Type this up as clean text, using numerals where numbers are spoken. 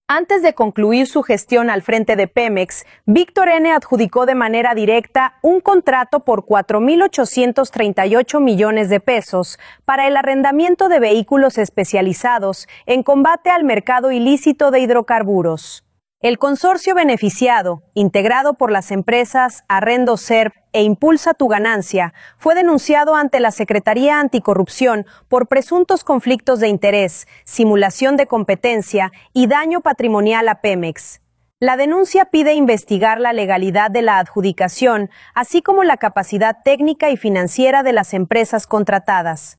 Antes de concluir su gestión al frente de Pemex, Víctor N. adjudicó de manera directa un contrato por 4.838 millones de pesos para el arrendamiento de vehículos especializados en combate al mercado ilícito de hidrocarburos. El consorcio beneficiado, integrado por las empresas Arrendo Serv e Impulsa tu Ganancia, fue denunciado ante la Secretaría Anticorrupción por presuntos conflictos de interés, simulación de competencia y daño patrimonial a Pemex. La denuncia pide investigar la legalidad de la adjudicación, así como la capacidad técnica y financiera de las empresas contratadas.